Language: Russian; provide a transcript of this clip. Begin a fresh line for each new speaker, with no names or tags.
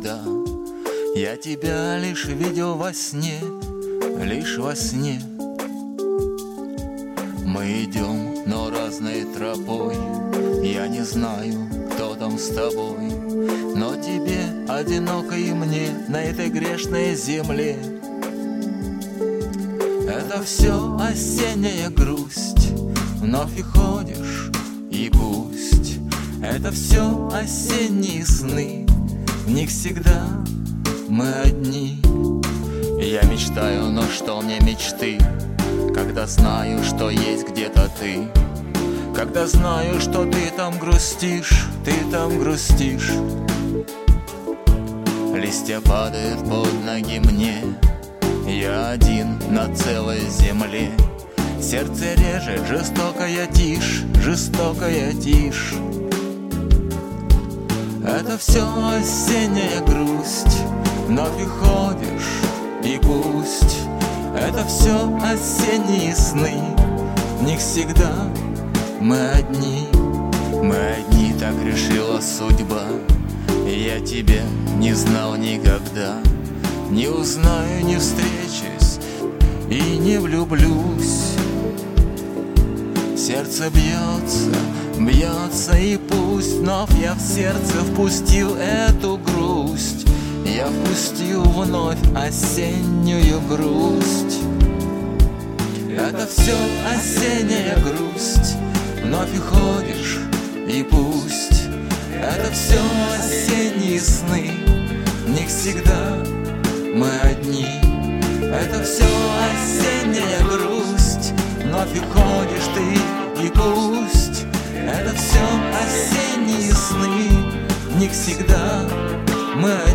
никогда. Я тебя лишь видел во сне, лишь во сне. Мы идем, но разной тропой. Я не знаю, кто там с тобой, но тебе одиноко и мне на этой грешной земле. Это все осенняя грусть, вновь и ходишь, и пусть. Это все осенние сны, в них всегда мы одни. Я мечтаю, но что мне мечты, когда знаю, что есть где-то ты, когда знаю, что ты там грустишь, ты там грустишь. Листья падают под ноги мне, я один на целой земле. Сердце режет жестокая тишь, жестокая тишь. Это все осенняя грусть, вновь и ходишь, и пусть. Это все осенние сны, в них всегда мы одни. Мы одни, так решила судьба. Я тебя не знал никогда, не узнаю, не встречусь и не влюблюсь. Сердце бьется, бьется, и пусть вновь я в сердце впустил эту грусть. Я впустил вновь осеннюю грусть. Это все осенняя грусть, вновь и ходишь, и пусть. Это все осенние сны, в них всегда мы одни. Это все осенняя грусть, вновь и ходишь ты, и пусть. Это все осенние сны, в них всегда мы одни.